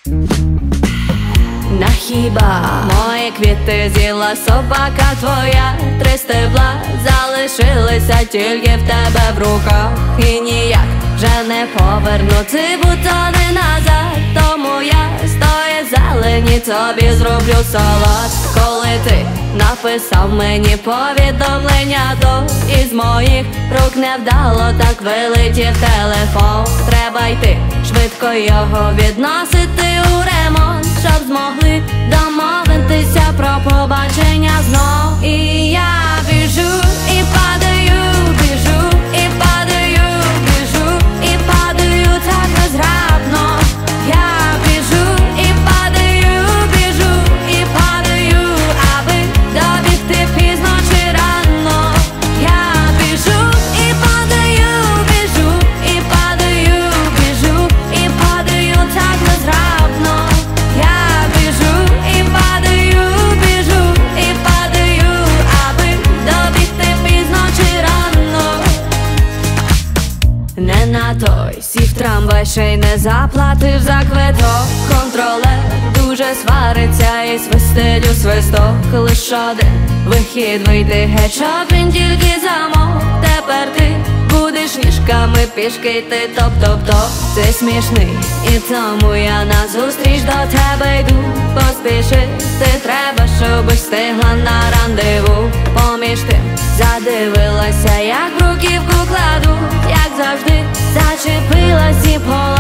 На хіба мої квіти з'їла собака твоя? 3 стебла залишилися тільки в тебе в руках, і ніяк вже не повернути бутони назад. Тому я з тої зелені тобі зроблю салат. Коли ти написав мені повідомлення, то із моїх рук невдало так вилетів телефон. Треба йти швидко його відносити у ремонт, щоб змогли домовитися про побачення знов. І я біжу і падаю, біжу і падаю, біжу і падаю так незграбно. Я біжу і падаю, біжу і падаю, аби добігти пізно чи рано. Я біжу і падаю, біжу і падаю, біжу і падаю так незграбно. Я біжу і падаю, біжу і падаю, аби добігти пізно чи рано. Не на той сів трамвай, ще й не заплатив за квиток. Контролер дуже свариться і свистить у свисток. Лиш один вихід, вийти геть, щоб він тільки замок. Тепер ти будеш ніжками пішки йти топ-топ-топ. Ти смішний, і тому я назустріч до тебе йду. Поспішити треба, щоб встигла на рандеву. Поміж тим задивилася, як бруківку кладу, як завжди зачепилась і пола.